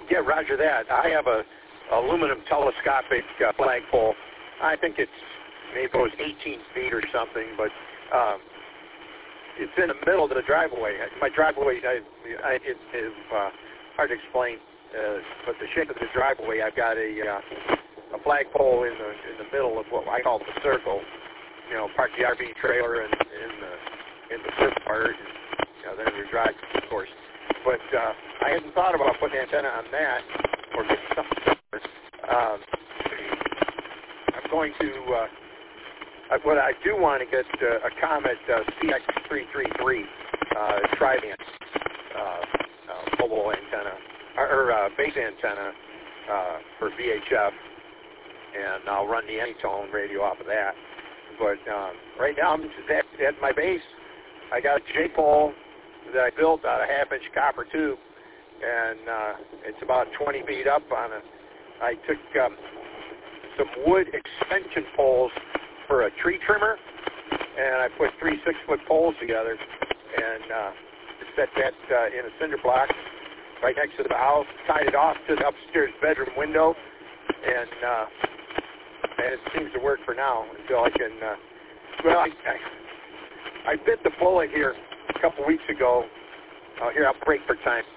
Yeah, roger that. I have a aluminum telescopic flagpole. I think maybe it goes 18 feet or something, but it's in the middle of the driveway. My driveway, it's hard to explain, but the shape of the driveway, I've got a flagpole in the middle of what I call the circle. Park the RV trailer in the first part, and then your drive, of course. But I hadn't thought about putting an antenna on that or getting something different. I'm going to. What I do want to get a Comet CX333 tri-band mobile antenna or base antenna for VHF, and I'll run the Anytone radio off of that. But right now I'm just at my base. I got a J-pole that I built out of half-inch copper tube, and it's about 20 feet up I took some wood extension poles for a tree trimmer, and I put 3 6-foot poles together and set that in a cinder block right next to the house, tied it off to the upstairs bedroom window, and it seems to work for now until I can, I bit the bullet here a couple weeks ago. Here, I'll break for time.